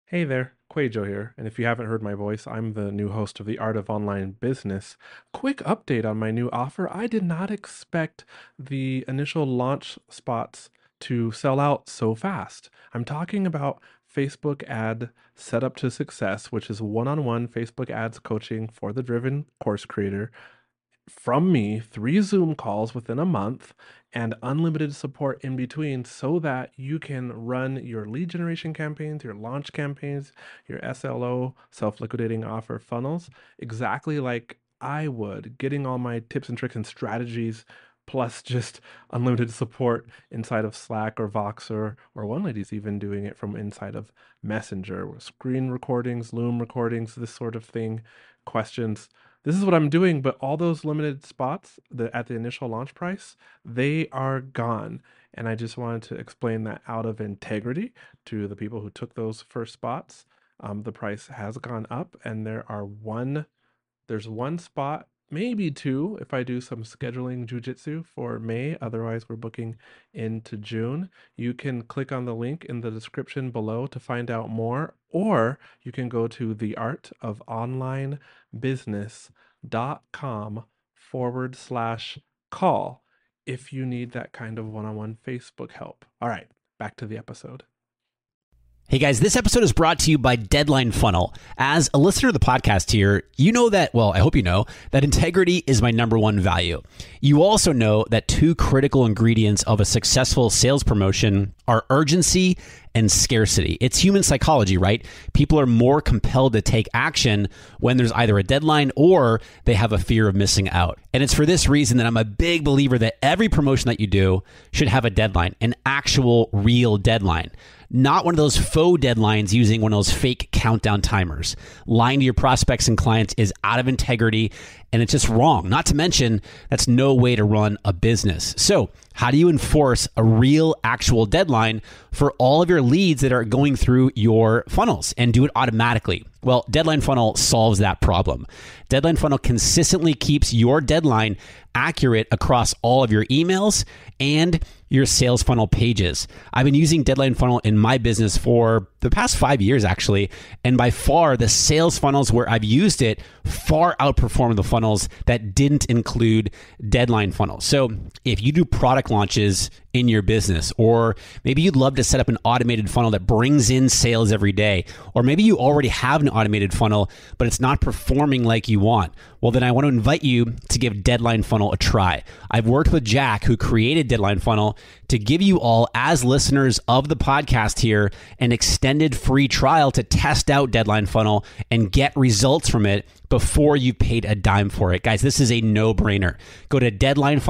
Hey there, Quajo here, and if you haven't heard my voice, I'm the new host of The Art of Online Business. Quick update on my new offer. I did not expect the initial launch spots to sell out so fast. I'm talking about Facebook ad setup to success, which is one-on-one Facebook ads coaching for the driven course creator from me, 3 Zoom calls within a month, and unlimited support in between so that you can run your lead generation campaigns, your launch campaigns, your SLO, self liquidating offer funnels exactly like I would, getting all my tips and tricks and strategies. Plus, just unlimited support inside of Slack or Voxer, or one lady's even doing it from inside of Messenger, screen recordings, Loom recordings, this sort of thing, questions. This is what I'm doing, but all those limited spots at the initial launch price, they are gone. And I just wanted to explain that out of integrity to the people who took those first spots. The price has gone up, and there's one spot, maybe two, if I do some scheduling jujitsu for May. Otherwise, we're booking into June. You can click on the link in the description below to find out more, or you can go to theartofonlinebusiness.com/call if you need that kind of one-on-one Facebook help. All right, back to the episode. Hey guys, this episode is brought to you by Deadline Funnel. As a listener to the podcast here, you know that, well, I hope you know, that integrity is my number one value. You also know that two critical ingredients of a successful sales promotion are urgency and scarcity. It's human psychology, right? People are more compelled to take action when there's either a deadline or they have a fear of missing out. And it's for this reason that I'm a big believer that every promotion that you do should have a deadline, an actual real deadline. Not one of those faux deadlines using one of those fake countdown timers. Lying to your prospects and clients is out of integrity and it's just wrong. Not to mention, that's no way to run a business. So, how do you enforce a real, actual deadline for all of your leads that are going through your funnels and do it automatically? Well, Deadline Funnel solves that problem. Deadline Funnel consistently keeps your deadline accurate across all of your emails and your sales funnel pages. I've been using Deadline Funnel in my business for the past 5 years, actually. And by far, the sales funnels where I've used it far outperform the funnels that didn't include Deadline Funnel. So if you do product launches in your business, or maybe you'd love to set up an automated funnel that brings in sales every day, or maybe you already have an automated funnel, but it's not performing like you want, well, then I want to invite you to give Deadline Funnel a try. I've worked with Jack, who created Deadline Funnel, to give you all, as listeners of the podcast here, an extended free trial to test out Deadline Funnel and get results from it before you paid a dime for it. Guys, this is a no-brainer. Go to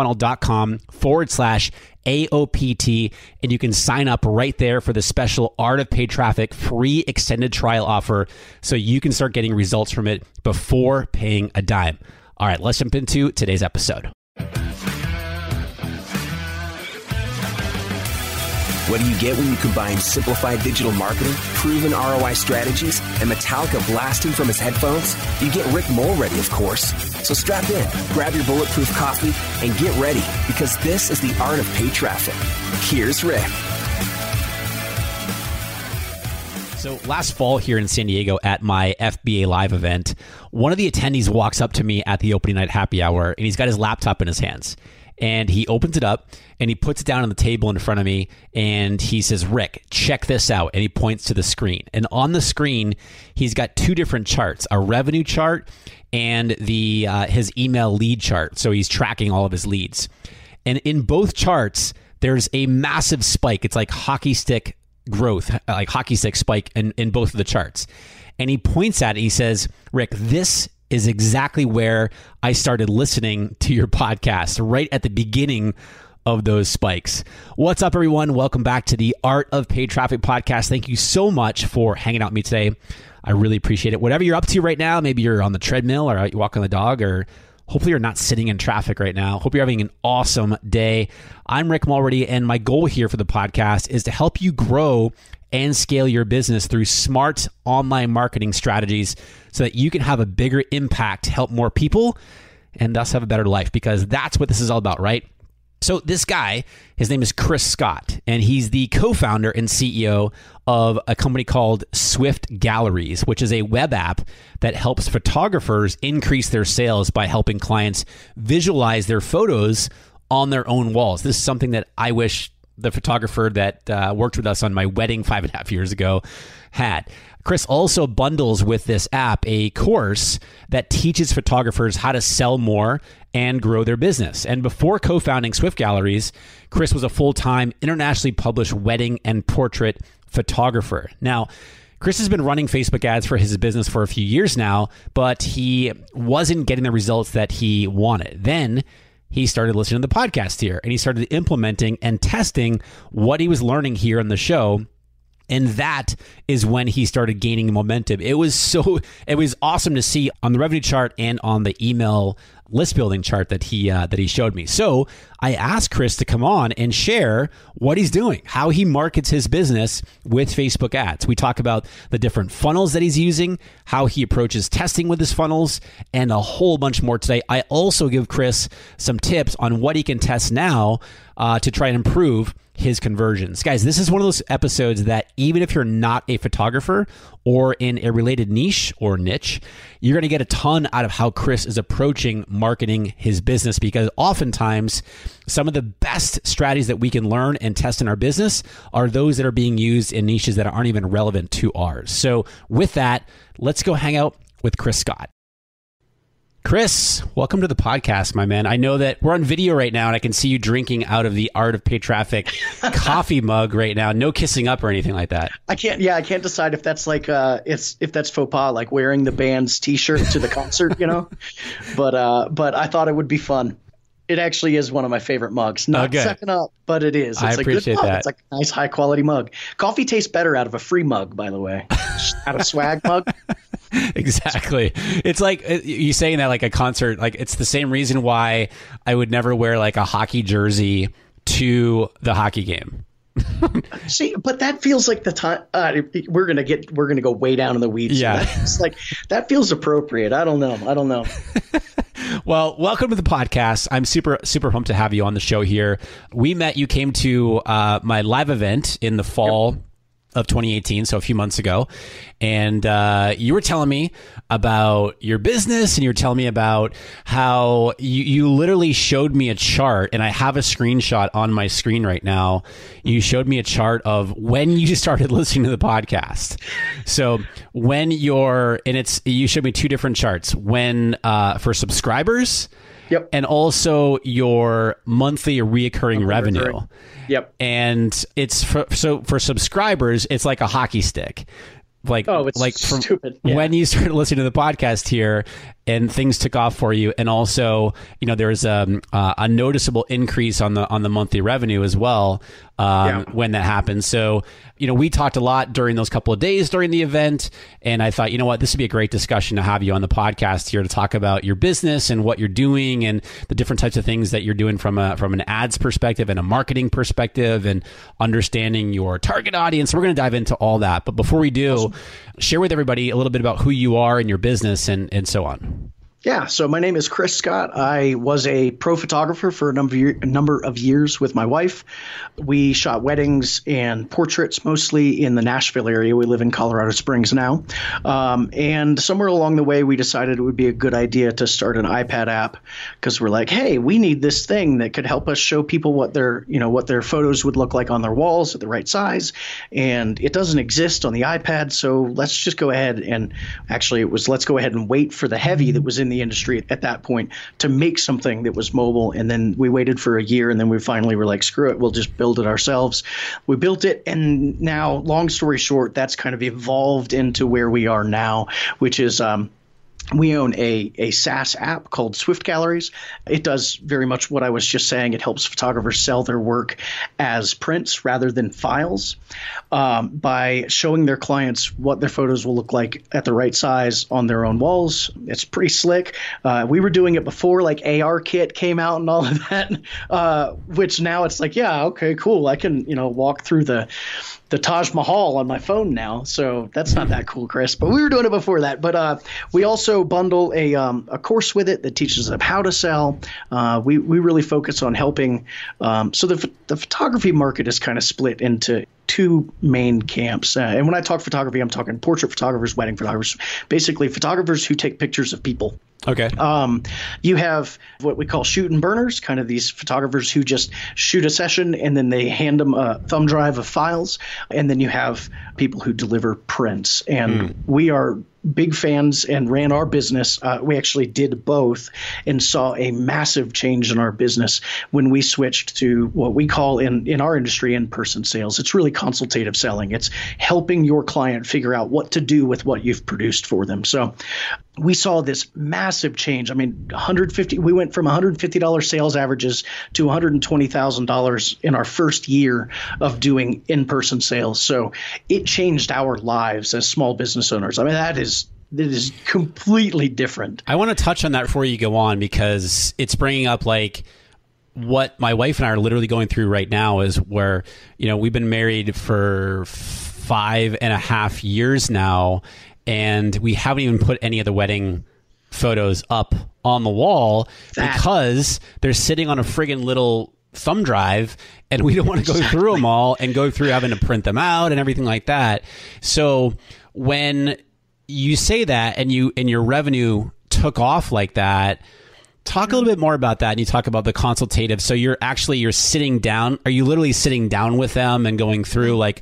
deadlinefunnel.com/AOPT and you can sign up right there for the special Art of Paid Traffic free extended trial offer so you can start getting results from it before paying a dime. All right, let's jump into today's episode. What do you get when you combine simplified digital marketing, proven ROI strategies, and Metallica blasting from his headphones? You get Rick Mulready, of course. So strap in, grab your bulletproof coffee, and get ready, because this is the Art of Paid Traffic. Here's Rick. So last fall here in San Diego at my FBA Live event, one of the attendees walks up to me at the opening night happy hour, and he's got his laptop in his hands. And he opens it up and he puts it down on the table in front of me and he says, "Rick, check this out." And he points to the screen. And on the screen, he's got two different charts, a revenue chart and his email lead chart. So he's tracking all of his leads. And in both charts, there's a massive spike. It's like hockey stick growth, like hockey stick spike in both of the charts. And he points at it. He says, "Rick, this is exactly where I started listening to your podcast, right at the beginning of those spikes." What's up, everyone? Welcome back to the Art of Paid Traffic podcast. Thank you so much for hanging out with me today. I really appreciate it. Whatever you're up to right now, maybe you're on the treadmill or out walking the dog, or hopefully you're not sitting in traffic right now. Hope you're having an awesome day. I'm Rick Mulready, and my goal here for the podcast is to help you grow and scale your business through smart online marketing strategies so that you can have a bigger impact, help more people, and thus have a better life, because that's what this is all about, right? So this guy, his name is Chris Scott, and he's the co-founder and CEO of a company called Swift Galleries, which is a web app that helps photographers increase their sales by helping clients visualize their photos on their own walls. This is something that I wish the photographer that worked with us on my wedding 5.5 years ago had. Chris also bundles with this app a course that teaches photographers how to sell more and grow their business. And before co-founding Swift Galleries, Chris was a full-time internationally published wedding and portrait photographer. Now, Chris has been running Facebook ads for his business for a few years now, but he wasn't getting the results that he wanted. Then he started listening to the podcast here, and he started implementing and testing what he was learning here on the show. And that is when he started gaining momentum. It was awesome to see on the revenue chart and on the email list building chart that he showed me. So I asked Chris to come on and share what he's doing, how he markets his business with Facebook ads. We talk about the different funnels that he's using, how he approaches testing with his funnels, and a whole bunch more today. I also give Chris some tips on what he can test now to try and improve his conversions. Guys, this is one of those episodes that even if you're not a photographer or in a related niche or niche, you're going to get a ton out of how Chris is approaching marketing his business, because oftentimes some of the best strategies that we can learn and test in our business are those that are being used in niches that aren't even relevant to ours. So with that, let's go hang out with Chris Scott. Chris, welcome to the podcast, my man. I know that we're on video right now, and I can see you drinking out of the Art of Paid Traffic coffee mug right now. No kissing up or anything like that. I can't decide if that's like if that's faux pas, like wearing the band's T-shirt to the concert, you know. But I thought it would be fun. It actually is one of my favorite mugs. Not second up, but it is. It's I appreciate a good mug. That. It's like a nice, high quality mug. Coffee tastes better out of a free mug, by the way. Out of swag mug. Exactly. It's like you saying that like a concert, like it's the same reason why I would never wear like a hockey jersey to the hockey game. See, but that feels like the time we're gonna go way down in the weeds. Yeah, it's like that feels appropriate. I don't know. Well, welcome to the podcast. I'm super pumped to have you on the show here. You came to my live event in the fall of 2018, so a few months ago, and you were telling me about your business, and you were telling me about how you literally showed me a chart, and I have a screenshot on my screen right now. You showed me a chart of when you started listening to the podcast. So you showed me two different charts, when for subscribers. Yep. And also your monthly reoccurring revenue. Yep. And it's for subscribers, it's like a hockey stick. Stupid. Yeah. When you started listening to the podcast here and things took off for you, and also, there's a noticeable increase on the monthly revenue as well when that happened. So, we talked a lot during those couple of days during the event, and I thought, this would be a great discussion to have you on the podcast here to talk about your business and what you're doing and the different types of things that you're doing from an ads perspective and a marketing perspective and understanding your target audience. We're going to dive into all that. But before we do, share with everybody a little bit about who you are and your business and so on. Yeah, so my name is Chris Scott. I was a pro photographer for a number of years with my wife. We shot weddings and portraits mostly in the Nashville area. We live in Colorado Springs now. And somewhere along the way, we decided it would be a good idea to start an iPad app, because we're like, hey, we need this thing that could help us show people what their photos would look like on their walls at the right size. And it doesn't exist on the iPad, so let's just go ahead and let's go ahead and wait for the heavy that was in the industry at that point to make something that was mobile. And then we waited for a year, and then we finally were like, screw it, we'll just build it ourselves. We built it, and now, long story short, that's kind of evolved into where we are now, which is we own a SaaS app called Swift Galleries. It does very much what I was just saying. It helps photographers sell their work as prints rather than files, by showing their clients what their photos will look like at the right size on their own walls. It's pretty slick. We were doing it before like ARKit came out and all of that, which now it's like, yeah, okay, cool. I can, walk through the Taj Mahal on my phone now. So that's not that cool, Chris. But we were doing it before that. But we also also bundle a course with it that teaches them how to sell. We really focus on helping. So the photography market is kind of split into two main camps. And when I talk photography, I'm talking portrait photographers, wedding photographers, basically photographers who take pictures of people. Okay. You have what we call shoot and burners, kind of these photographers who just shoot a session and then they hand them a thumb drive of files. And then you have people who deliver prints. And we are big fans and ran our business. We actually did both and saw a massive change in our business when we switched to what we call in our industry in-person sales. It's really consultative selling. It's helping your client figure out what to do with what you've produced for them. So we saw this massive change. I mean, we went from $150 sales averages to $120,000 in our first year of doing in-person sales. So it changed our lives as small business owners. I mean, that is completely different. I want to touch on that before you go on, because it's bringing up like what my wife and I are literally going through right now is where, we've been married for 5.5 years now, and we haven't even put any of the wedding photos up on the wall because they're sitting on a friggin' little thumb drive, and we don't want to go through them all and go through having to print them out and everything like that. So when you say that and your revenue took off like that, talk a little bit more about that. And you talk about the consultative. So you're sitting down. Are you literally sitting down with them and going through like,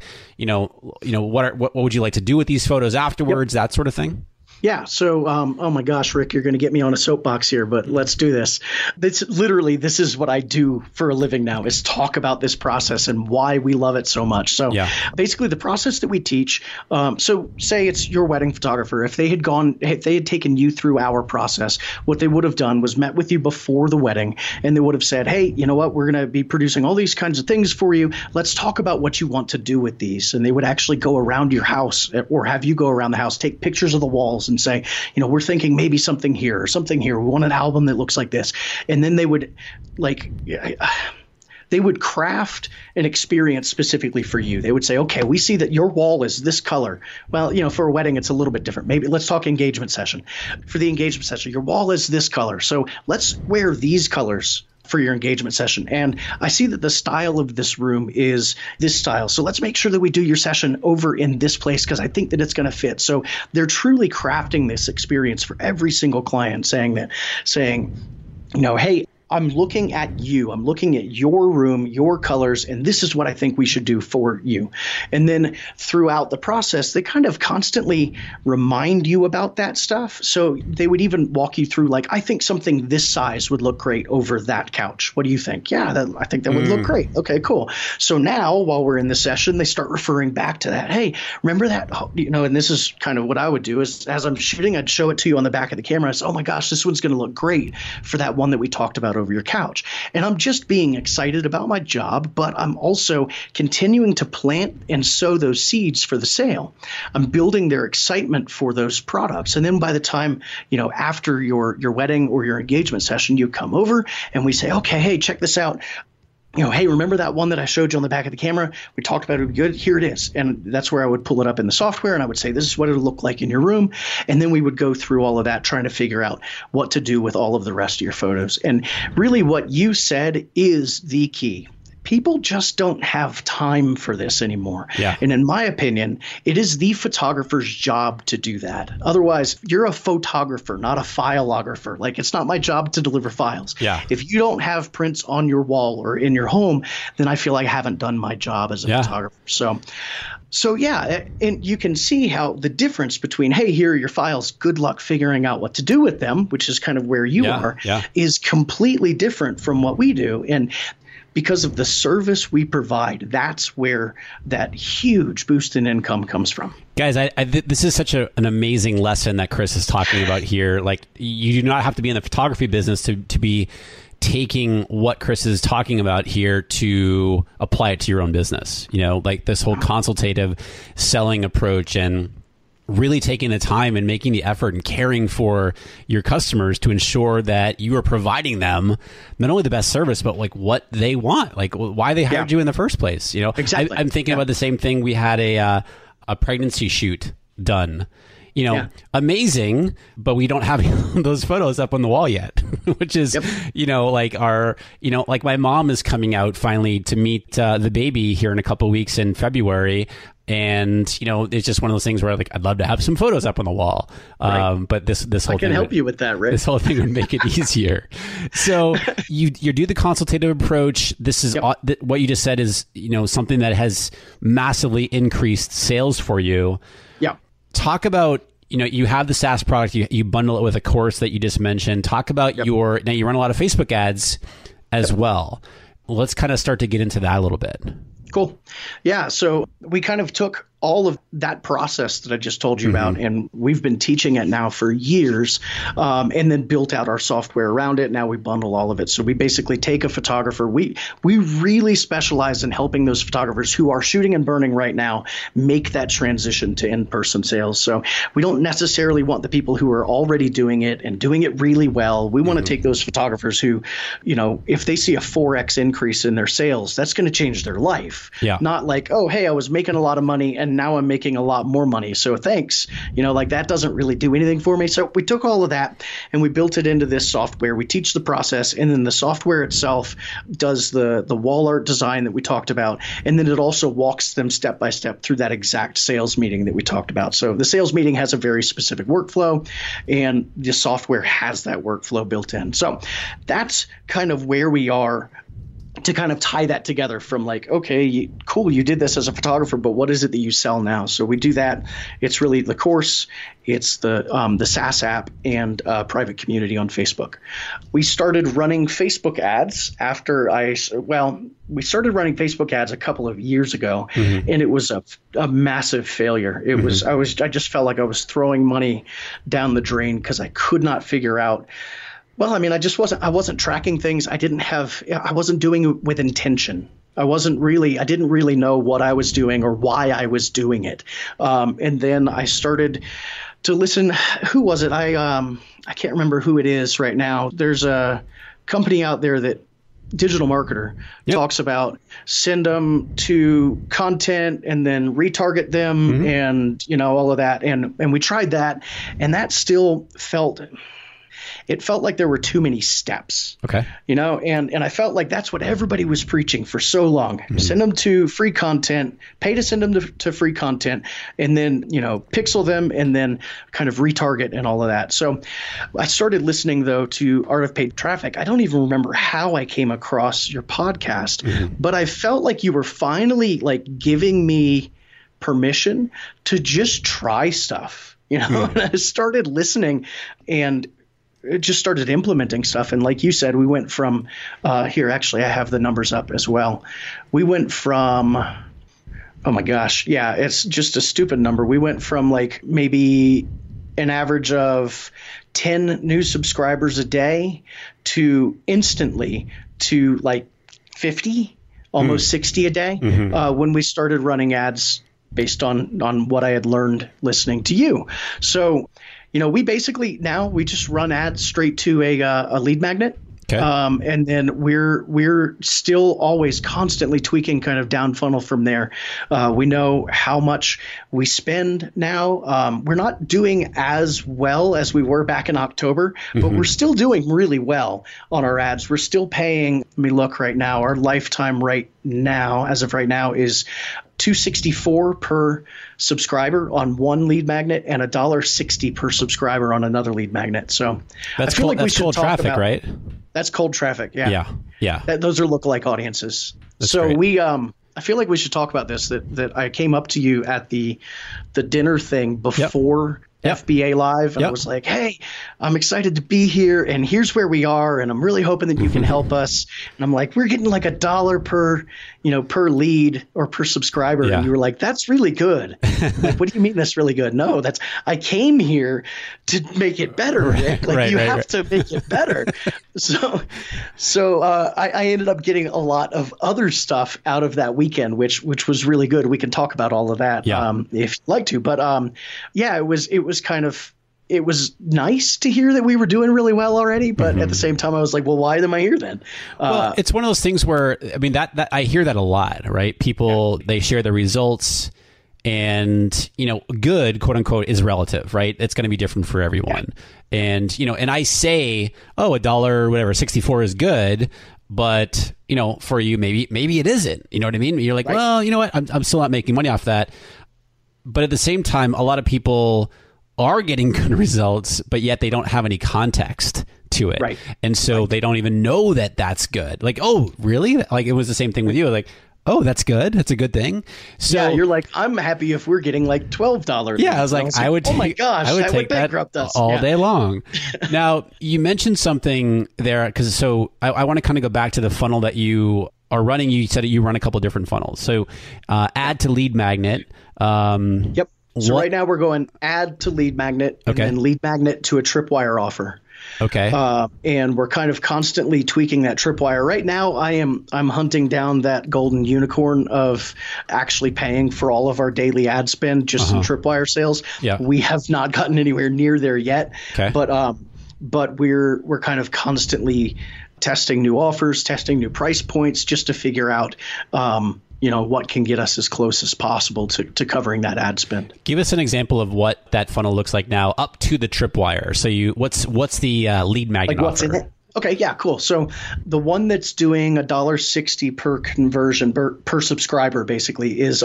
what would you like to do with these photos afterwards? Yep. That sort of thing? Yeah. So, oh my gosh, Rick, you're going to get me on a soapbox here, but let's do this. This is what I do for a living now, is talk about this process and why we love it so much. So basically the process that we teach, so say it's your wedding photographer. If they had taken you through our process, what they would have done was met with you before the wedding, and they would have said, hey, you know what, we're going to be producing all these kinds of things for you. Let's talk about what you want to do with these. And they would actually go around your house, or have you go around the house, take pictures of the walls and say, we're thinking maybe something here or something here. We want an album that looks like this. And then they would craft an experience specifically for you. They would say, okay, we see that your wall is this color. Well, for a wedding, it's a little bit different. Maybe let's talk engagement session. For the engagement session, your wall is this color. So let's wear these colors for your engagement session. And I see that the style of this room is this style. So let's make sure that we do your session over in this place, because I think that it's going to fit. So they're truly crafting this experience for every single client, saying, hey, I'm looking at you. I'm looking at your room, your colors, and this is what I think we should do for you. And then throughout the process, they kind of constantly remind you about that stuff. So they would even walk you through, like, I think something this size would look great over that couch. What do you think? Yeah, I think that would look great. Okay, cool. So now while we're in the session, they start referring back to that. Hey, remember that? And this is kind of what I would do is, as I'm shooting, I'd show it to you on the back of the camera. I say, oh my gosh, this one's going to look great for that one that we talked about over your couch. And I'm just being excited about my job, but I'm also continuing to plant and sow those seeds for the sale. I'm building their excitement for those products. And then by the time, after your wedding or your engagement session, you come over and we say, okay, hey, check this out. Hey, remember that one that I showed you on the back of the camera? We talked about it would be good. Here it is. And that's where I would pull it up in the software, and I would say, this is what it'll look like in your room. And then we would go through all of that, trying to figure out what to do with all of the rest of your photos. And really what you said is the key. People just don't have time for this anymore. Yeah. And in my opinion, it is the photographer's job to do that. Otherwise, you're a photographer, not a fileographer. Like, it's not my job to deliver files. Yeah. If you don't have prints on your wall or in your home, then I feel like I haven't done my job as a photographer. So yeah, and you can see how the difference between, hey, here are your files, good luck figuring out what to do with them, which is kind of where you are, is completely different from what we do. And because of the service we provide, that's where that huge boost in income comes from. Guys, this is such an amazing lesson that Chris is talking about here. Like, you do not have to be in the photography business to be taking what Chris is talking about here to apply it to your own business. Like this whole consultative selling approach, and really taking the time and making the effort and caring for your customers to ensure that you are providing them not only the best service, but like what they want, like why they hired you in the first place. Exactly. I'm thinking about the same thing. We had a pregnancy shoot done, amazing, but we don't have those photos up on the wall yet, which is, like my mom is coming out finally to meet the baby here in a couple of weeks in February. And, it's just one of those things where I'd love to have some photos up on the wall. Right. But this whole I can thing help you with that, Rick. This whole thing would make it easier. So you do the consultative approach. This is what you just said is, something that has massively increased sales for you. Yeah. Talk about, you have the SaaS product, you bundle it with a course that you just mentioned. Talk about now you run a lot of Facebook ads as well. Let's kind of start to get into that a little bit. Cool. Yeah. So we kind of took all of that process that I just told you about, and we've been teaching it now for years, and then built out our software around it. Now we bundle all of it. So we basically take a photographer. We really specialize in helping those photographers who are shooting and burning right now make that transition to in-person sales. So we don't necessarily want the people who are already doing it and doing it really well. We want to take those photographers who, if they see a 4x increase in their sales, that's going to change their life. Yeah. Not like, oh, hey, I was making a lot of money and now I'm making a lot more money. So thanks. That doesn't really do anything for me. So we took all of that and we built it into this software. We teach the process, and then the software itself does the wall art design that we talked about. And then it also walks them step by step through that exact sales meeting that we talked about. So the sales meeting has a very specific workflow, and the software has that workflow built in. So that's kind of where we are to kind of tie that together from okay, cool, you did this as a photographer, but what is it that you sell now? So we do that. It's really the course, it's the SaaS app, and private community on Facebook. We started running Facebook ads we started running Facebook ads a couple of years ago, and it was a massive failure. It was, I just felt like I was throwing money down the drain because I could not figure out. Well, I wasn't tracking things. I wasn't doing it with intention. I didn't really know what I was doing or why I was doing it. And then I started to listen. Who was it? I can't remember who it is right now. There's a company out there that Digital Marketer talks about, send them to content and then retarget them and, all of that. And we tried that, and that still felt like there were too many steps. Okay. And I felt like that's what everybody was preaching for so long. Send them to free content, pay to send them to free content, and then, pixel them and then kind of retarget and all of that. So I started listening, though, to Art of Paid Traffic. I don't even remember how I came across your podcast, but I felt like you were finally giving me permission to just try stuff, and I started listening and it just started implementing stuff. And like you said, we went from here, actually, I have the numbers up as well. We went from, oh my gosh. Yeah, it's just a stupid number. We went from maybe an average of 10 new subscribers a day to instantly to 50, almost 60 a day when we started running ads based on what I had learned listening to you. So, we basically now we just run ads straight to a lead magnet. Okay. And then we're still always constantly tweaking kind of down funnel from there. We know how much we spend now. We're not doing as well as we were back in October, but we're still doing really well on our ads. We're still paying, let me look right now, our lifetime right now, as of right now, is $264 per subscriber on one lead magnet and $1.60 per subscriber on another lead magnet. So that's cold traffic, right? That's cold traffic. Yeah. Those are lookalike audiences. That's so great. I feel like we should talk about this, that I came up to you at the dinner thing before FBA Live. And I was like, hey, I'm excited to be here, and here's where we are, and I'm really hoping that you can help us. And I'm like, we're getting $1 per lead or per subscriber. And you were like, that's really good. Like, what do you mean that's really good? No, I came here to make it better, Rick. You have to make it better. So I ended up getting a lot of other stuff out of that weekend, which was really good. We can talk about all of that if you'd like to. But it was nice to hear that we were doing really well already, but at the same time, I was like, well, why am I here then? Well, it's one of those things where, that I hear that a lot, right? People, they share the results And, good, quote unquote, is relative, right? It's going to be different for everyone. Yeah. And, and I say, oh, $1, whatever, 64 is good. But, for you, maybe it isn't. You know what I mean? You're like, well, you know what? I'm still not making money off that. But at the same time, a lot of people are getting good results, but yet they don't have any context to it. Right. And so they don't even know that that's good. Like, oh, really? Like, it was the same thing with you. Like, oh, that's good. That's a good thing. So yeah, you're like, I'm happy if we're getting like $12. Yeah, I was like, I would take, oh my gosh, I would take that all day long. Now, you mentioned something there, because I want to kind of go back to the funnel that you are running. You said that you run a couple different funnels. So add to lead magnet. Yep. So right now we're going add to lead magnet and then lead magnet to a tripwire offer. Okay. And we're kind of constantly tweaking that tripwire. Right now, I'm hunting down that golden unicorn of actually paying for all of our daily ad spend just in tripwire sales. Yeah. We have not gotten anywhere near there yet. Okay. But we're kind of constantly testing new offers, testing new price points, just to figure out what can get us as close as possible to covering that ad spend. Give us an example of what that funnel looks like now up to the tripwire. So what's the lead magnet what's offer? in it? Okay, yeah, cool. So the one that's doing $1.60 per conversion per subscriber basically is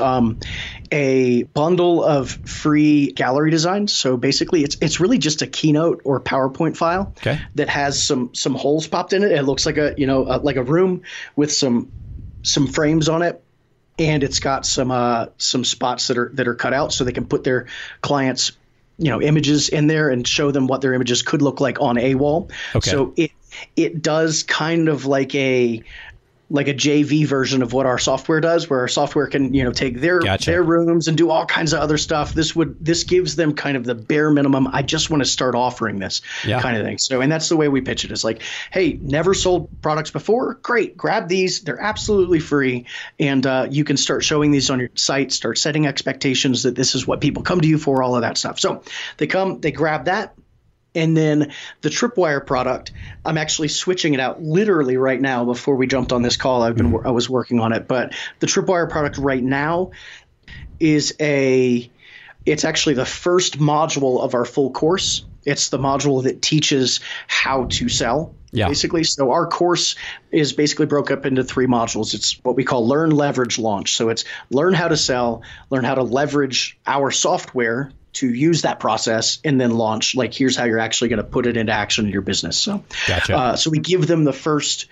a bundle of free gallery designs. So basically it's really just a Keynote or PowerPoint file that has some holes popped in it. It looks like a room with some frames on it. And it's got some spots that are cut out so they can put their clients, images in there and show them what their images could look like on a wall. Okay. So it does kind of like a JV version of what our software does, where our software can, take their rooms and do all kinds of other stuff. This gives them kind of the bare minimum. I just want to start offering this kind of thing. So, and that's the way we pitch it. It's like, hey, never sold products before? Great. Grab these. They're absolutely free. And you can start showing these on your site, start setting expectations that this is what people come to you for, all of that stuff. So they grab that. And then the Tripwire product, I'm actually switching it out literally right now. Before we jumped on this call, I was working on it. But the Tripwire product right now is it's actually the first module of our full course. It's the module that teaches how to sell, basically. So our course is basically broke up into 3 modules. It's what we call Learn, Leverage, Launch. So it's learn how to sell, learn how to leverage our software to use that process, and then launch. Like, here's how you're actually going to put it into action in your business. So, so we give them that first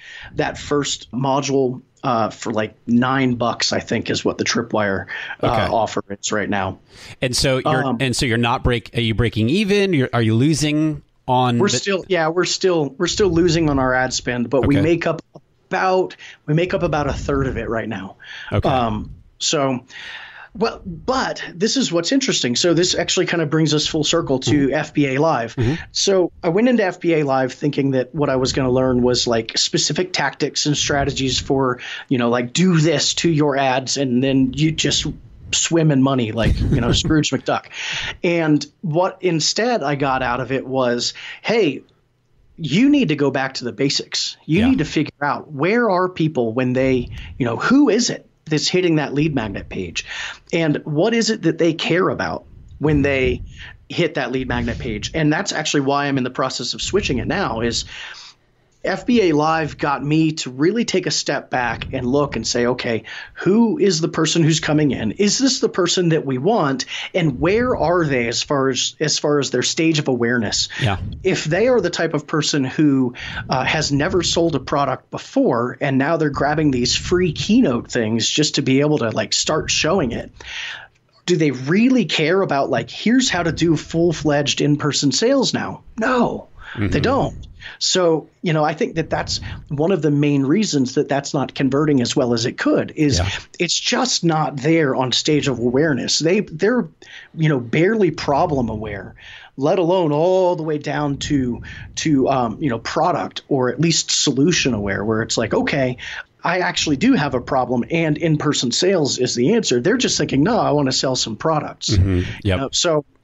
module for like $9, I think, is what the Tripwire offer is right now. And so you're not are you breaking even? Are you losing on? We're still losing on our ad spend, but we make up about a third of it right now. Okay. Well, but this is what's interesting. So this actually kind of brings us full circle to FBA Live. So I went into FBA Live thinking that what I was going to learn was like specific tactics and strategies for, like do this to your ads and then you just swim in money like, Scrooge McDuck. And what instead I got out of it was, hey, you need to go back to the basics. You need to figure out, where are people when they, who is it that's hitting that lead magnet page, and what is it that they care about when they hit that lead magnet page? And that's actually why I'm in the process of switching it now. Is FBA Live got me to really take a step back and look and say, okay, who is the person who's coming in? Is this the person that we want? And where are they as far as their stage of awareness? Yeah. If they are the type of person who has never sold a product before, and now they're grabbing these free Keynote things just to be able to like start showing it, do they really care about like, here's how to do full-fledged in-person sales now? No, they don't. So, I think that's one of the main reasons that's not converting as well as it could is it's just not there on stage of awareness. They're barely problem aware, let alone all the way down to product or at least solution aware, where it's like, okay, I actually do have a problem and in-person sales is the answer. They're just thinking, no, I want to sell some products. Yep. So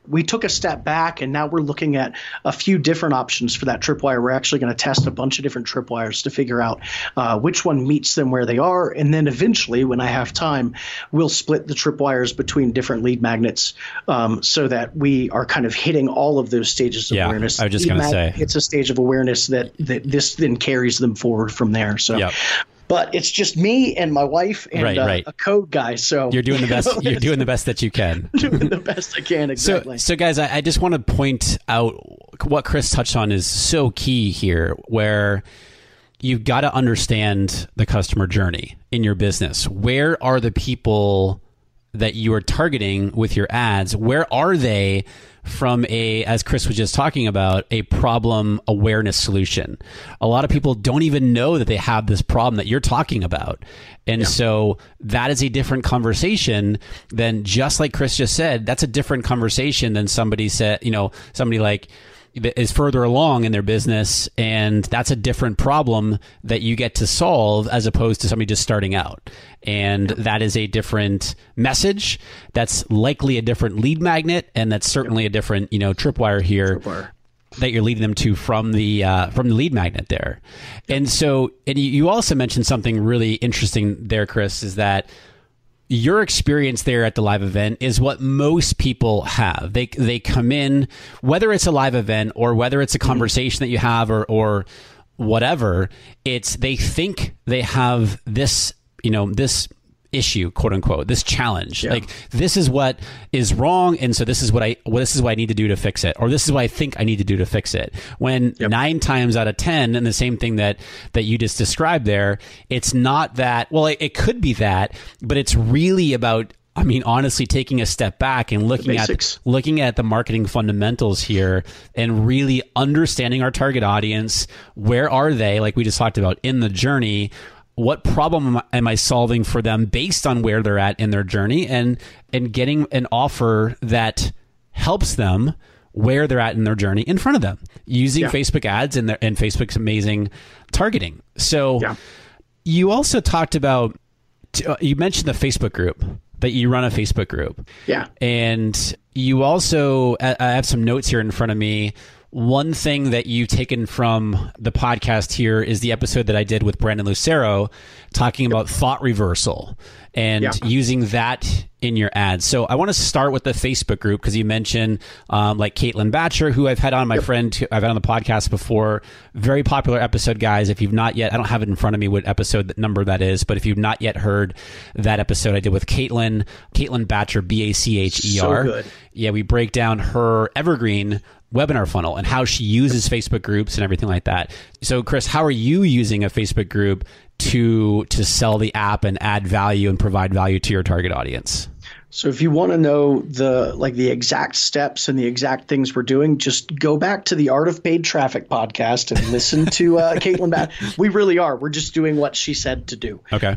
we took a step back, and now we're looking at a few different options for that tripwire. We're actually going to test a bunch of different tripwires to figure out which one meets them where they are. And then eventually, when I have time, we'll split the tripwires between different lead magnets so that we are kind of hitting all of those stages of awareness. I was just going to say. It's a stage of awareness that this then carries them forward from there. So. Yep. But it's just me and my wife and a code guy. So you're doing the best. You're doing the best that you can. Doing the best I can. Exactly. So guys, I just want to point out what Chris touched on is so key here, where you've got to understand the customer journey in your business. Where are the people that you are targeting with your ads? Where are they from as Chris was just talking about, a problem awareness solution? A lot of people don't even know that they have this problem that you're talking about. And so that is a different conversation than, just like Chris just said, that's a different conversation than somebody like is further along in their business, and that's a different problem that you get to solve as opposed to somebody just starting out. And that is a different message. That's likely a different lead magnet, and that's certainly a different, tripwire here that you're leading them to from the lead magnet there. And so, and you also mentioned something really interesting there, Chris, is that your experience there at the live event is what most people have. They come in, whether it's a live event or whether it's a conversation that you have or whatever, they think they have this, this issue, quote unquote, this challenge. Like, this is what is wrong, and so this is what I need to do to fix it, or this is what I think I need to do to fix it. When 9 times out of 10, and the same thing that you just described there, it's not that. Well, it could be that, but it's really about, honestly, taking a step back and looking at the marketing fundamentals here and really understanding our target audience. Where are they? Like we just talked about in the journey. What problem am I solving for them based on where they're at in their journey, and getting an offer that helps them where they're at in their journey in front of them using Facebook ads and Facebook's amazing targeting. So you also talked about, you mentioned the Facebook group, that you run a Facebook group. Yeah. And you also, I have some notes here in front of me. One thing that you've taken from the podcast here is the episode that I did with Brandon Lucero talking about thought reversal and using that in your ads. So I want to start with the Facebook group, because you mentioned like Caitlin Batcher, who I've had on, my friend, I've had on the podcast before. Very popular episode, guys. If you've not yet, I don't have it in front of me what episode number that is, but if you've not yet heard that episode I did with Caitlin Batcher, Bacher. So good. Yeah, we break down her evergreen webinar funnel and how she uses Facebook groups and everything like that. So Chris, how are you using a Facebook group to sell the app and add value and provide value to your target audience? So if you want to know the exact steps and the exact things we're doing, just go back to the Art of Paid Traffic podcast and listen to Caitlin Batcher. We really are. We're just doing what she said to do. Okay.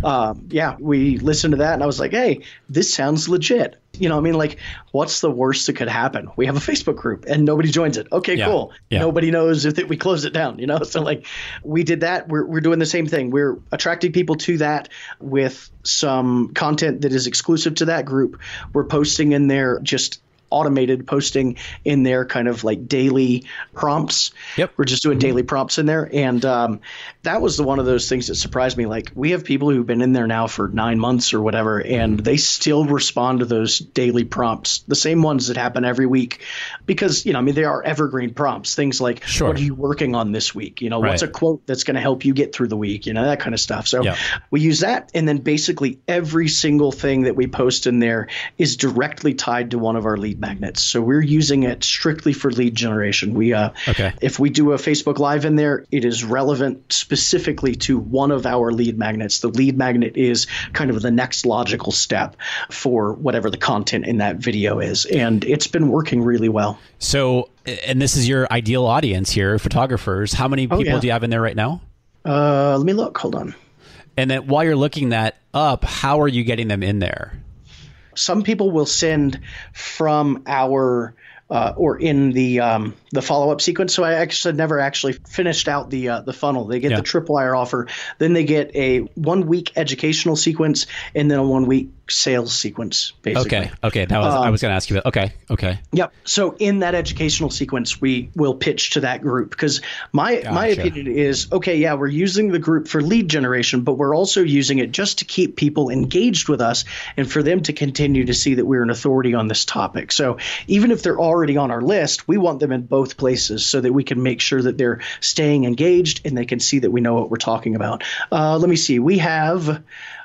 We listened to that and I was like, hey, this sounds legit. What's the worst that could happen? We have a Facebook group and nobody joins it. Okay, cool. Yeah. Nobody knows if we close it down, So we did that. We're doing the same thing. We're attracting people to that with some content that is exclusive to that group. We're posting in there, just automated posting in there, kind of like daily prompts. Yep. We're just doing daily prompts in there. And that was one of those things that surprised me. Like, we have people who've been in there now for 9 months or whatever, and they still respond to those daily prompts, the same ones that happen every week, because, they are evergreen prompts. Things like, what are you working on this week? What's a quote that's going to help you get through the week? That kind of stuff. So we use that. And then basically every single thing that we post in there is directly tied to one of our lead magnets. So we're using it strictly for lead generation. If we do a Facebook Live in there, it is relevant specifically to one of our lead magnets. The lead magnet is kind of the next logical step for whatever the content in that video is. And it's been working really well. So, and this is your ideal audience here, photographers. How many people do you have in there right now? Let me look. Hold on. And then while you're looking that up, how are you getting them in there? Some people will send from our or in the follow-up sequence. So I actually never actually finished out the funnel. They get the tripwire offer, then they get a 1 week educational sequence, and then a 1 week sales sequence, basically. Okay. I was going to ask you that. Okay. Yep. So in that educational sequence, we will pitch to that group because my opinion is, okay, yeah, we're using the group for lead generation, but we're also using it just to keep people engaged with us and for them to continue to see that we're an authority on this topic. So even if they're already on our list, we want them in both places so that we can make sure that they're staying engaged and they can see that we know what we're talking about. Let me see. We have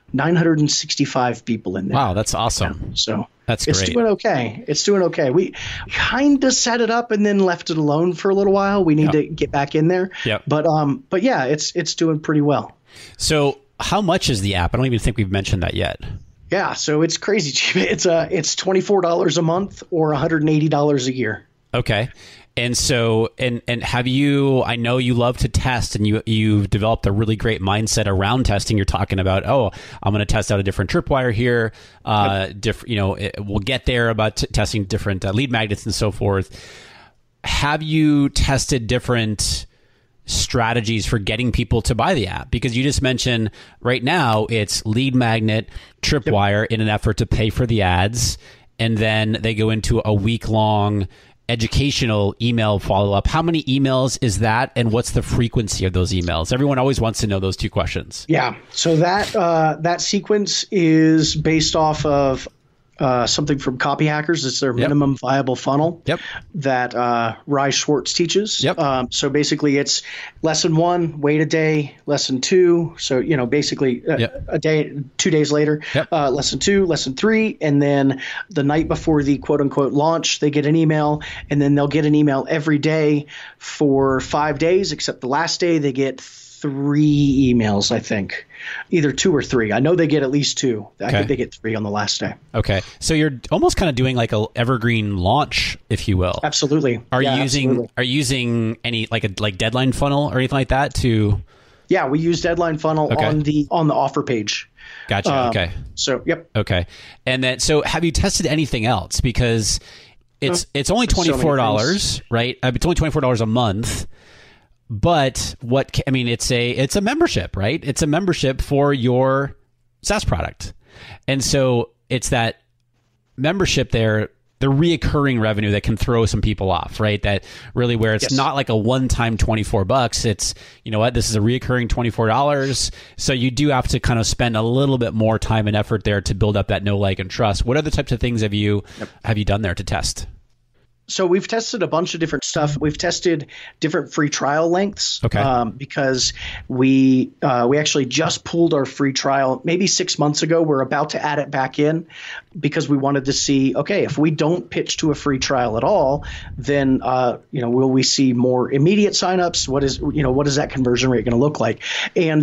965 people in there. Wow, that's awesome. Yeah, so that's great. It's doing okay. We kind of set it up and then left it alone for a little while. We need to get back in there. Yep. But yeah, it's doing pretty well. So how much is the app? I don't even think we've mentioned that yet. Yeah, so it's crazy cheap. It's $24 a month or $180 a year. Okay. And so, and have you, I know you love to test and you've developed a really great mindset around testing. You're talking about, I'm going to test out a different tripwire here. We'll get there about testing different lead magnets and so forth. Have you tested different strategies for getting people to buy the app? Because you just mentioned right now it's lead magnet, tripwire in an effort to pay for the ads. And then they go into a week-long educational email follow-up. How many emails is that, and what's the frequency of those emails? Everyone always wants to know those two questions. Yeah. So that sequence is based off of something from Copy Hackers. It's their minimum viable funnel that Rye Schwartz teaches. So basically it's lesson 1, wait a day, lesson 2. So, basically a day, 2 days later, lesson 2, lesson 3. And then the night before the quote unquote launch, they get an email, and then they'll get an email every day for 5 days, except the last day they get 3 emails, I think. Either 2 or 3. I know they get at least 2. I think they get 3 on the last day. Okay. So you're almost kind of doing like a evergreen launch, if you will. Absolutely. Are you using any like Deadline Funnel or anything like that to? Yeah, we use Deadline Funnel on the offer page. Gotcha. Okay. So, yep. Okay. And then, so have you tested anything else? Because it's only $24, right? It's only $24 a month. But it's a membership, right? It's a membership for your SaaS product. And so it's that membership there, the reoccurring revenue that can throw some people off, right? That really where it's not like a one-time $24. It's, you know what, this is a reoccurring $24. So you do have to kind of spend a little bit more time and effort there to build up that know, like, and trust. What other types of things have you done there to test? So we've tested a bunch of different stuff. We've tested different free trial lengths because we actually just pulled our free trial maybe 6 months ago. We're about to add it back in because we wanted to see, okay, if we don't pitch to a free trial at all, then will we see more immediate signups? What is that conversion rate going to look like? And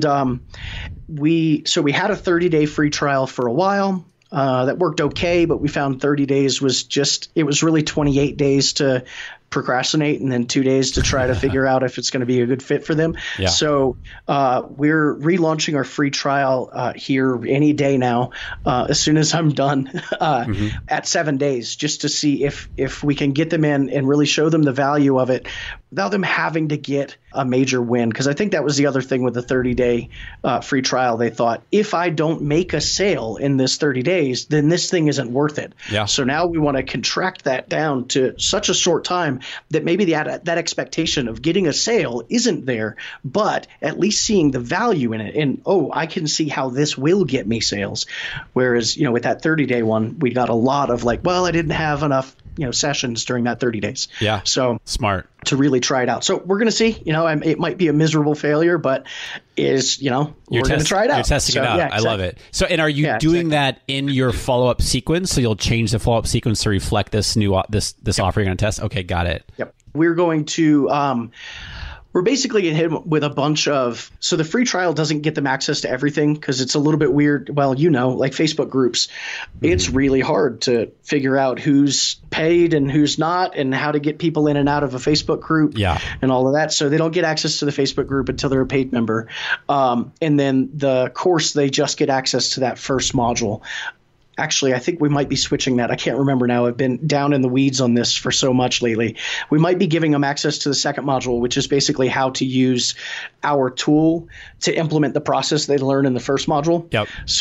we had a 30-day free trial for a while. That worked okay, but we found 30 days it was really 28 days to procrastinate and then 2 days to try to figure out if it's going to be a good fit for them. Yeah. So we're relaunching our free trial here any day now, as soon as I'm done, at 7 days, just to see if we can get them in and really show them the value of it without them having to get a major win. Because I think that was the other thing with the 30-day free trial. They thought, if I don't make a sale in this 30 days, then this thing isn't worth it. Yeah. So now we want to contract that down to such a short time that maybe that expectation of getting a sale isn't there, but at least seeing the value in it. And, I can see how this will get me sales. Whereas, with that 30-day one, we got a lot of I didn't have enough sessions during that 30 days. Yeah. So smart to really try it out. So we're going to see, it might be a miserable failure, but we're going to try it out. You're testing it out. Yeah, exactly. I love it. So, and are you doing that in your follow-up sequence? So you'll change the follow-up sequence to reflect this new, this offer you're going to test. Okay. Got it. Yep. We're going to, we're basically going to hit them with a bunch of – so the free trial doesn't get them access to everything because it's a little bit weird. Well, like Facebook groups, it's really hard to figure out who's paid and who's not and how to get people in and out of a Facebook group and all of that. So they don't get access to the Facebook group until they're a paid member. And then the course, they just get access to that first module. Actually, I think we might be switching that. I can't remember now. I've been down in the weeds on this for so much lately. We might be giving them access to the second module, which is basically how to use our tool to implement the process they learn in the first module. Yep. So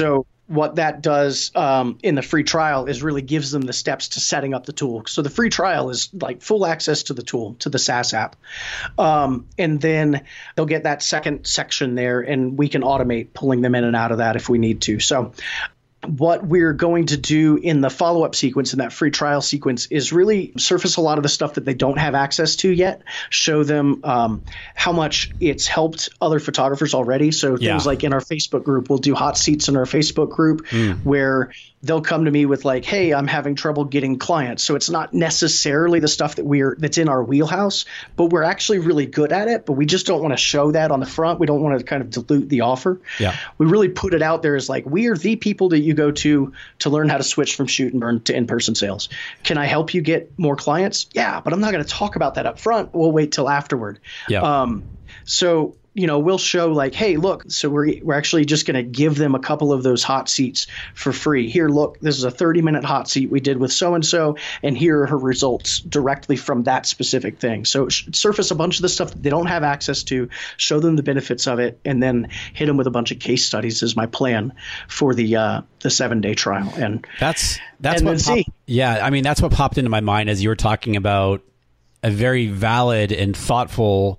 what that does in the free trial is really gives them the steps to setting up the tool. So the free trial is like full access to the tool, to the SaaS app. And then they'll get that second section there, and we can automate pulling them in and out of that if we need to. So what we're going to do in the follow-up sequence, in that free trial sequence, is really surface a lot of the stuff that they don't have access to yet, show them how much it's helped other photographers already. So things like in our Facebook group, we'll do hot seats in our Facebook group where they'll come to me with like, hey, I'm having trouble getting clients. So it's not necessarily the stuff that's in our wheelhouse, but we're actually really good at it, but we just don't want to show that on the front. We don't want to kind of dilute the offer. Yeah. We really put it out there as like, we are the people that you go to learn how to switch from shoot and burn to in-person sales. Can I help you get more clients? Yeah, but I'm not going to talk about that up front. We'll wait till afterward. Yeah. So we'll show like, hey, look, so we're actually just going to give them a couple of those hot seats for free. Here, look, this is a 30-minute hot seat we did with so-and-so, and here are her results directly from that specific thing. So surface a bunch of the stuff that they don't have access to, show them the benefits of it, and then hit them with a bunch of case studies is my plan for the 7-day trial. And that's what that's what popped into my mind as you were talking about a very valid and thoughtful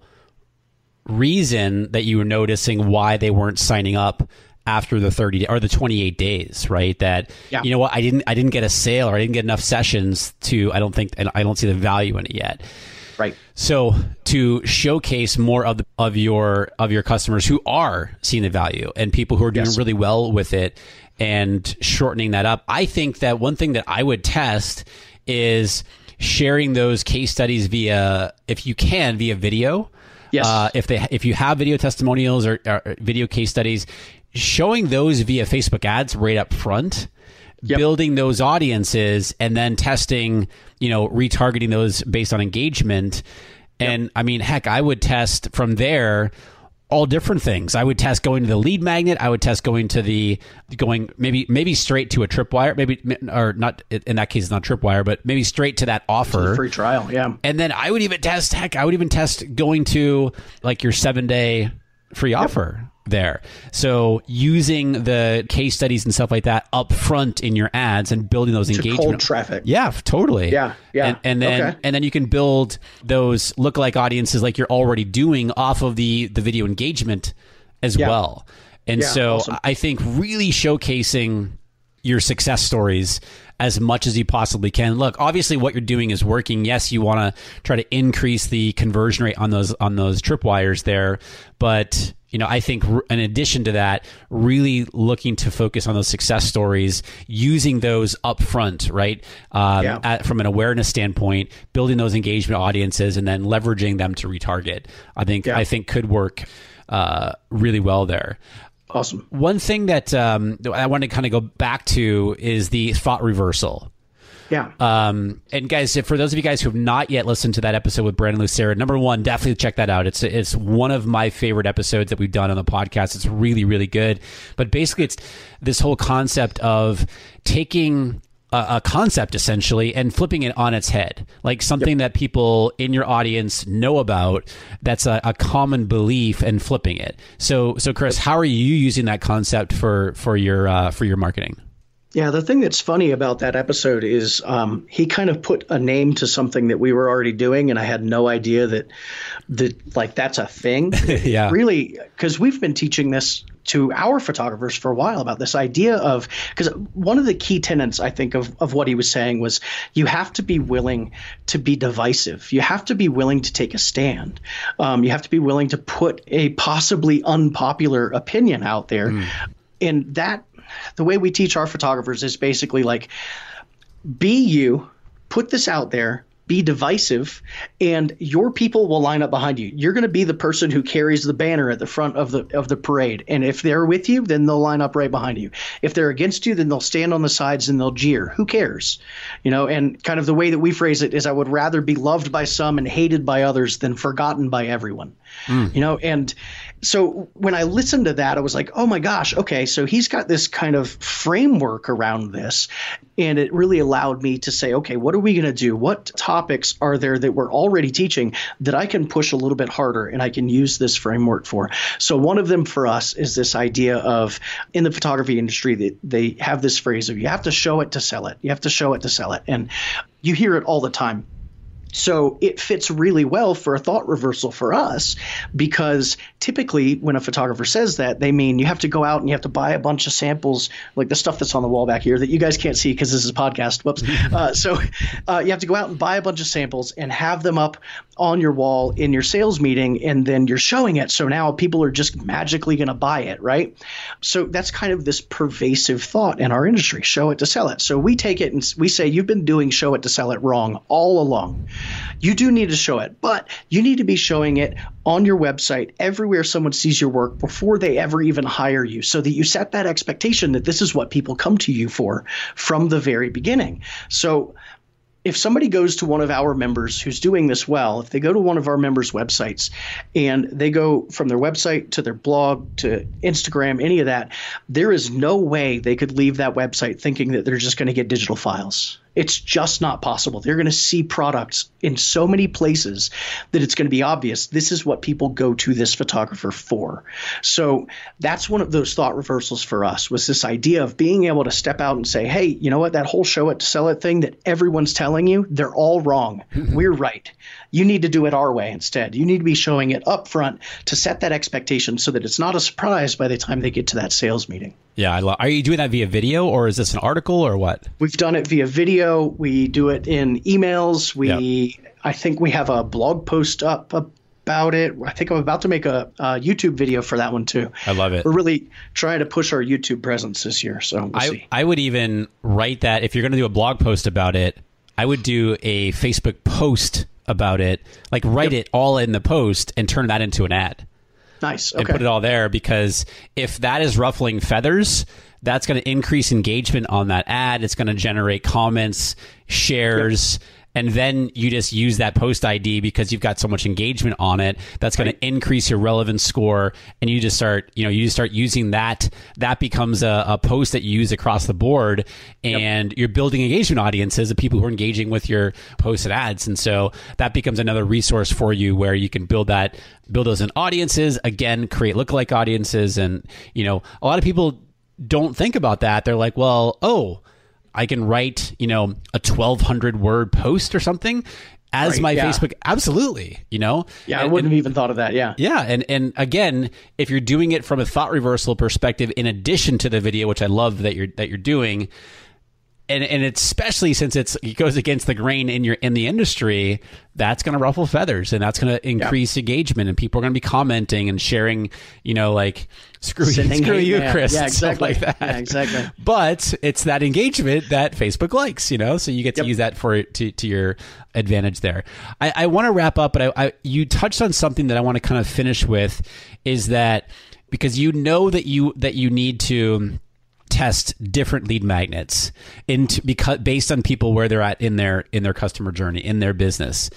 reason that you were noticing why they weren't signing up after the 30 or the 28 days, right? That, you know what, I didn't get a sale, or I didn't get enough sessions to, I don't see the value in it yet. Right. So to showcase more of your customers who are seeing the value and people who are doing really well with it and shortening that up, I think that one thing that I would test is sharing those case studies via video. Yes. If you have video testimonials or video case studies, showing those via Facebook ads right up front, building those audiences, and then testing, retargeting those based on engagement. And I mean, heck, I would test from there all different things. I would test going to the lead magnet. I would test going maybe straight to a tripwire, maybe, or not in that case, it's not tripwire, but maybe straight to that offer. Free trial. Yeah. And then I would even test going to like your 7-day free offer there. So using the case studies and stuff like that up front in your ads and building those engagement. Cold traffic. Yeah, totally. Yeah. Yeah. And then you can build those lookalike audiences like you're already doing off of the video engagement as well. And so awesome. I think really showcasing your success stories as much as you possibly can. Look, obviously what you're doing is working. Yes, you want to try to increase the conversion rate on those tripwires there, but I think in addition to that, really looking to focus on those success stories, using those up front, right? From an awareness standpoint, building those engagement audiences and then leveraging them to retarget, I think could work really well there. Awesome. One thing that I want to kind of go back to is the thought reversal. Yeah. And guys, for those of you guys who have not yet listened to that episode with Brandon Lucera, number one, definitely check that out. It's one of my favorite episodes that we've done on the podcast. It's really, really good. But basically, it's this whole concept of taking a concept essentially and flipping it on its head, like something that people in your audience know about. That's a common belief, and flipping it. So Chris, how are you using that concept for your marketing? Yeah, the thing that's funny about that episode is he kind of put a name to something that we were already doing, and I had no idea that that's a thing. Yeah. Really, because we've been teaching this to our photographers for a while about this idea of, because one of the key tenets, I think, of what he was saying was you have to be willing to be divisive. You have to be willing to take a stand. You have to be willing to put a possibly unpopular opinion out there. And that, the way we teach our photographers is basically like, be you, put this out there, be divisive, and your people will line up behind you. You're going to be the person who carries the banner at the front of the parade. And if they're with you, then they'll line up right behind you. If they're against you, then they'll stand on the sides and they'll jeer. Who cares? And kind of the way that we phrase it is, I would rather be loved by some and hated by others than forgotten by everyone. And So when I listened to that, I was like, oh my gosh, okay, so he's got this kind of framework around this. And it really allowed me to say, okay, what are we going to do? What topics are there that we're already teaching that I can push a little bit harder and I can use this framework for? So one of them for us is this idea of, in the photography industry, they have this phrase of you have to show it to sell it. You have to show it to sell it. And you hear it all the time. So it fits really well for a thought reversal for us, because typically when a photographer says that, they mean you have to go out and you have to buy a bunch of samples, like the stuff that's on the wall back here that you guys can't see because this is a podcast. Whoops. So you have to go out and buy a bunch of samples and have them up on your wall in your sales meeting, and then you're showing it. So now people are just magically going to buy it, right? So that's kind of this pervasive thought in our industry, show it to sell it. So we take it and we say, you've been doing show it to sell it wrong all along. You do need to show it, but you need to be showing it on your website everywhere someone sees your work before they ever even hire you, so that you set that expectation that this is what people come to you for from the very beginning. So if somebody goes to one of our members who's doing this well, if they go to one of our members' websites and they go from their website to their blog to Instagram, any of that, there is no way they could leave that website thinking that they're just going to get digital files. It's just not possible. They're going to see products in so many places that it's going to be obvious this is what people go to this photographer for. So that's one of those thought reversals for us, was this idea of being able to step out and say, hey, you know what, that whole show it to sell it thing that everyone's telling you, they're all wrong. We're right. You need to do it our way instead. You need to be showing it up front to set that expectation so that it's not a surprise by the time they get to that sales meeting. Yeah, are you doing that via video, or is this an article, or what? We've done it via video. We do it in emails. I think we have a blog post up about it. I think I'm about to make a YouTube video for that one too. I love it. We're really trying to push our YouTube presence this year, so we'll see. I would even write that if you're going to do a blog post about it, I would do a Facebook post about it, like write it all in the post and turn that into an ad. Nice. Okay. And put it all there, because if that is ruffling feathers, that's going to increase engagement on that ad. It's going to generate comments, shares, and then you just use that post ID because you've got so much engagement on it. That's going to increase your relevance score, and you just start using that. That becomes a post that you use across the board, and you're building engagement audiences of people who are engaging with your posted ads. And so that becomes another resource for you where you can build those in audiences, again, create lookalike audiences. And, a lot of people don't think about that. They're like, well, I can write, a 1,200 word post or something as my Facebook. Absolutely. Yeah, I wouldn't have even thought of that. Yeah. Yeah. And again, if you're doing it from a thought reversal perspective, in addition to the video, which I love that you're doing, and it's especially since it goes against the grain in the industry, that's going to ruffle feathers, and that's going to increase engagement, and people are going to be commenting and sharing, like screw you, Chris, yeah, exactly. Stuff like that. Yeah, exactly. But it's that engagement that Facebook likes, so you get to use that to your advantage there. I want to wrap up, but you touched on something that I want to kind of finish with, is that because that you need to test different lead magnets because based on people where they're at in their customer journey, in their business.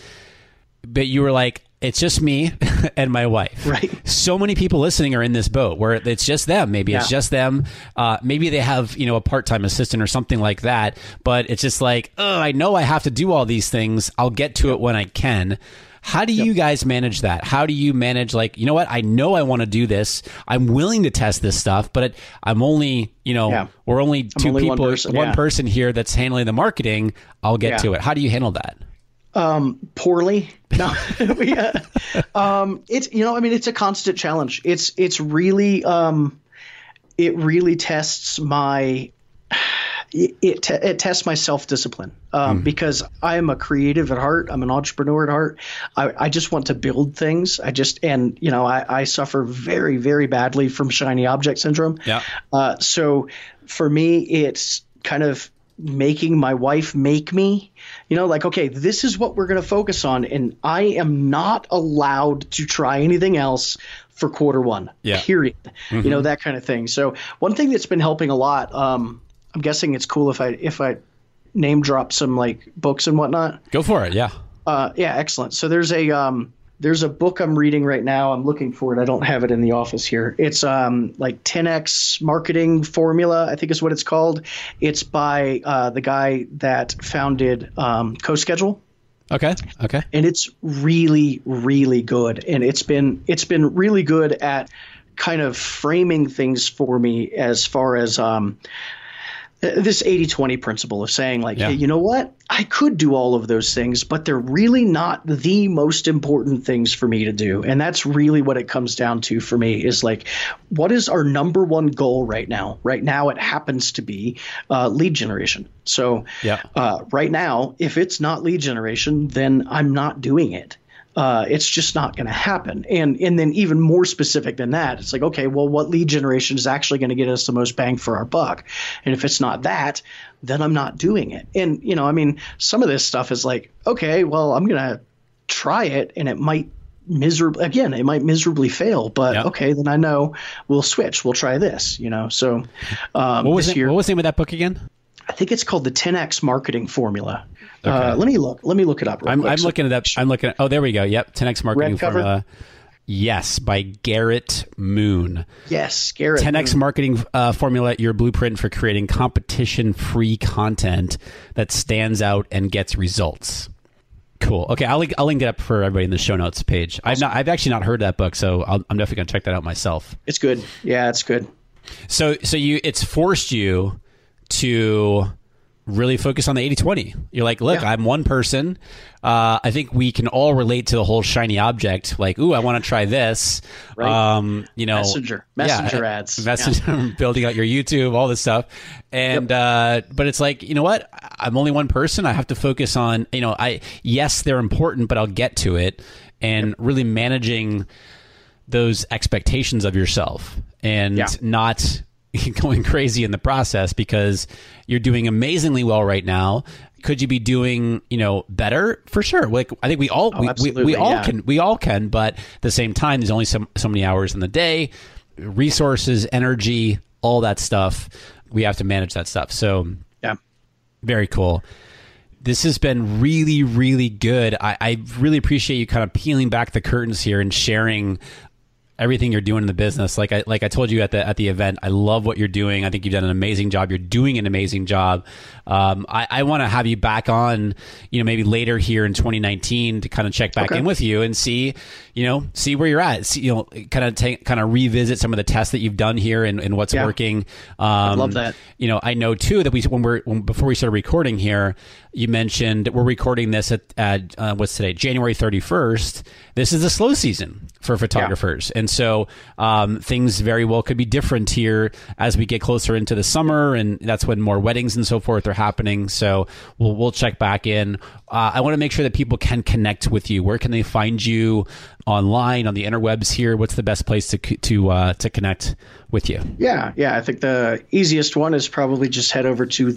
But you were like, it's just me and my wife. Right. So many people listening are in this boat where it's just them. Maybe it's just them. Maybe they have, a part-time assistant or something like that. But it's just like, I know I have to do all these things. I'll get to it when I can. How do you guys manage that? How do you manage, what? I know I want to do this. I'm willing to test this stuff, but I'm only, we're only two people, one person here that's handling the marketing. I'll get to it. How do you handle that? Poorly. No, it's, it's a constant challenge. It's really, it really tests my, it tests my self-discipline, because I am a creative at heart. I'm an entrepreneur at heart. I just want to build things. I suffer very, very badly from shiny object syndrome. Yeah. So for me, it's kind of making my wife make me, okay, this is what we're going to focus on. And I am not allowed to try anything else for quarter one, period. Mm-hmm. That kind of thing. So one thing that's been helping a lot, I'm guessing it's cool if I name drop some books and whatnot. Go for it. Yeah. Yeah. Excellent. So there's a There's a book I'm reading right now. I'm looking for it. I don't have it in the office here. It's like 10X Marketing Formula, I think is what it's called. It's by the guy that founded CoSchedule. Okay. And it's really, really good. And it's been really good at kind of framing things for me as far as this 80-20 principle of saying like, hey, you know what? I could do all of those things, but they're really not the most important things for me to do. And that's really what it comes down to for me is like, what is our number one goal right now? Right now, it happens to be lead generation. So right now, if it's not lead generation, then I'm not doing it. It's just not going to happen. And then even more specific than that, it's like, okay, well, what lead generation is actually going to get us the most bang for our buck? And if it's not that, then I'm not doing it. And, you know, I mean, some of this stuff is like, okay, well, I'm going to try it and it might miserably fail, but okay, then I know we'll switch. We'll try this, you know? So what was the name of that book again? I think it's called the 10X Marketing Formula. Okay. Let me look it up. I'm looking it up. I'm looking at. Oh, there we go. Yep, 10X Marketing Formula. Yes, by Garrett Moon. Yes, Garrett. 10X Moon. Marketing Formula, your blueprint for creating competition-free content that stands out and gets results. Cool. Okay, I'll link it up for everybody in the show notes page. Awesome. I've actually not heard that book, so I'm definitely going to check that out myself. It's good. Yeah, it's good. So it's forced you to really focus on the 80-20. You're like, look, I'm one person. I think we can all relate to the whole shiny object. Like, ooh, I want to try this. Right. You know, messenger ads, building out your YouTube, all this stuff. And but it's like, you know what? I'm only one person. I have to focus on, you know, yes, they're important, but I'll get to it. And really managing those expectations of yourself and not going crazy in the process, because you're doing amazingly well right now. Could you be doing, you know, better? For sure. Like, I think we all can, but at the same time, there's only so many hours in the day, resources, energy, all that stuff. We have to manage that stuff. So very cool. This has been really, really good. I really appreciate you kind of peeling back the curtains here and sharing everything you're doing in the business. Like I told you at the event, I love what you're doing. I think you've done an amazing job. You're doing an amazing job. I want to have you back on, you know, maybe later here in 2019 to kind of check back in with you and see where you're at. See, you know, kind of revisit some of the tests that you've done here and what's working. I love that. You know, I know too that before we started recording here, you mentioned we're recording this at what's today, January 31st. This is the slow season for photographers. And so things very well could be different here as we get closer into the summer, and that's when more weddings and so forth are happening. So we'll check back in. I want to make sure that people can connect with you. Where can they find you online on the interwebs here? What's the best place to connect with you? Yeah. I think the easiest one is probably just head over to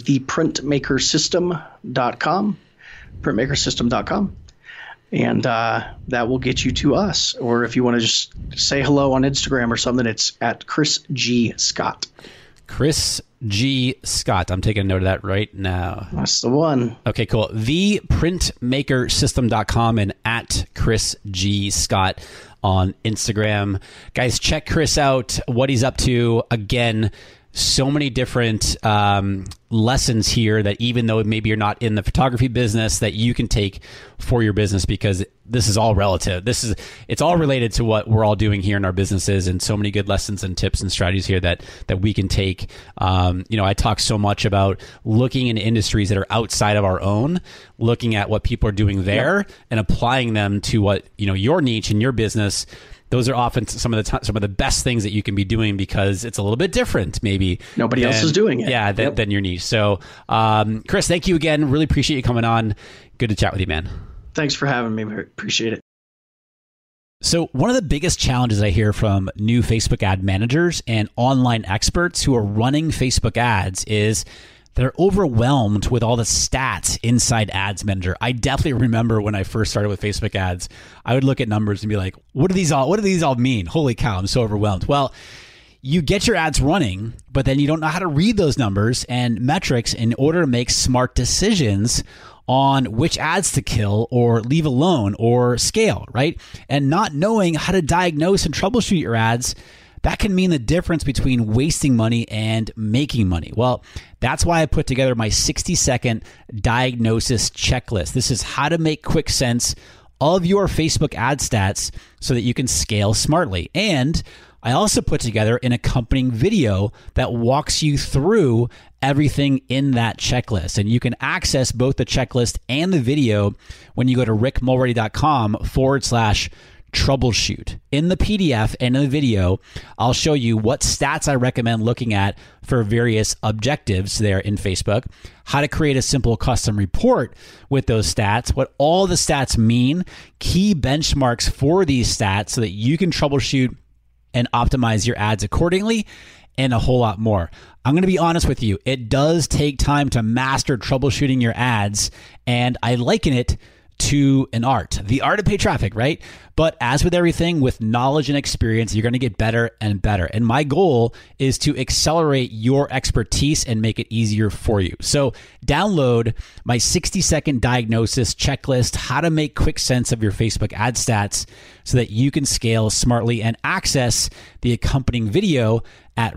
theprintmakersystem.com, printmakersystem.com. And that will get you to us. Or if you want to just say hello on Instagram or something, it's at Chris G. Scott. Chris G. Scott. I'm taking a note of that right now. That's the one. Okay, cool. Theprintmakersystem.com and at Chris G. Scott on Instagram. Guys, check Chris out, what he's up to. Again, so many different lessons here that even though maybe you're not in the photography business, that you can take for your business, because this is all relative. It's all related to what we're all doing here in our businesses, and so many good lessons and tips and strategies here that we can take. You know, I talk so much about looking in industries that are outside of our own, looking at what people are doing there and applying them to what, you know, your niche and your business. Those are often some of the best things that you can be doing, because it's a little bit different, maybe. Nobody else is doing it. Yeah, than your niche. So, Chris, thank you again. Really appreciate you coming on. Good to chat with you, man. Thanks for having me. Appreciate it. So one of the biggest challenges I hear from new Facebook ad managers and online experts who are running Facebook ads is they're overwhelmed with all the stats inside Ads Manager. I definitely remember when I first started with Facebook ads, I would look at numbers and be like, what do these all mean? Holy cow, I'm so overwhelmed. Well, you get your ads running, but then you don't know how to read those numbers and metrics in order to make smart decisions on which ads to kill or leave alone or scale, right? And not knowing how to diagnose and troubleshoot your ads, that can mean the difference between wasting money and making money. Well, that's why I put together my 60-second diagnosis checklist. This is how to make quick sense of your Facebook ad stats so that you can scale smartly. And I also put together an accompanying video that walks you through everything in that checklist. And you can access both the checklist and the video when you go to rickmulready.com/troubleshoot. In the PDF and in the video, I'll show you what stats I recommend looking at for various objectives there in Facebook, how to create a simple custom report with those stats, what all the stats mean, key benchmarks for these stats so that you can troubleshoot and optimize your ads accordingly, and a whole lot more. I'm going to be honest with you. It does take time to master troubleshooting your ads, and I liken it to an art, the art of paid traffic, right? But as with everything, with knowledge and experience, you're going to get better and better. And my goal is to accelerate your expertise and make it easier for you. So download my 60-second diagnosis checklist, how to make quick sense of your Facebook ad stats so that you can scale smartly, and access the accompanying video at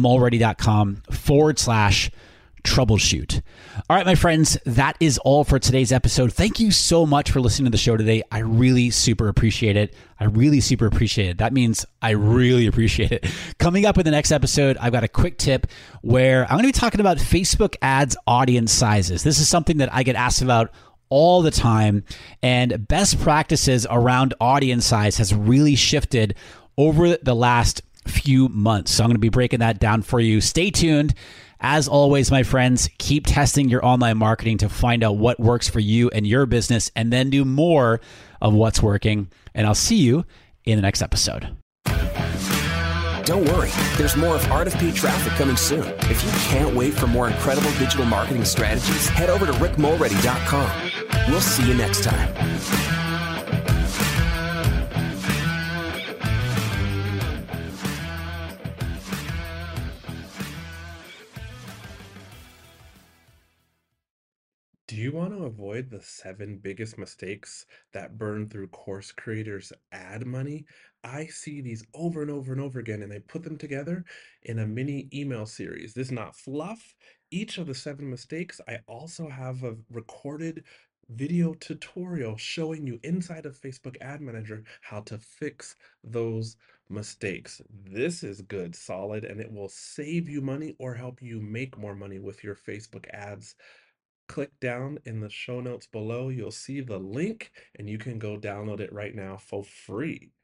rickmulready.com/troubleshoot. All right, my friends, that is all for today's episode. Thank you so much for listening to the show today. I really super appreciate it. That means I really appreciate it. Coming up in the next episode, I've got a quick tip where I'm going to be talking about Facebook ads audience sizes. This is something that I get asked about all the time, and best practices around audience size has really shifted over the last few months. So I'm going to be breaking that down for you. Stay tuned. As always, my friends, keep testing your online marketing to find out what works for you and your business, and then do more of what's working. And I'll see you in the next episode. Don't worry, there's more of Art of Paid Traffic coming soon. If you can't wait for more incredible digital marketing strategies, head over to rickmulready.com. We'll see you next time. Do you want to avoid the 7 biggest mistakes that burn through course creators' ad money? I see these over and over and over again, and I put them together in a mini email series. This is not fluff. Each of the 7 mistakes, I also have a recorded video tutorial showing you inside of Facebook Ad Manager how to fix those mistakes. This is good, solid, and it will save you money or help you make more money with your Facebook ads. Click down in the show notes below. You'll see the link, and you can go download it right now for free.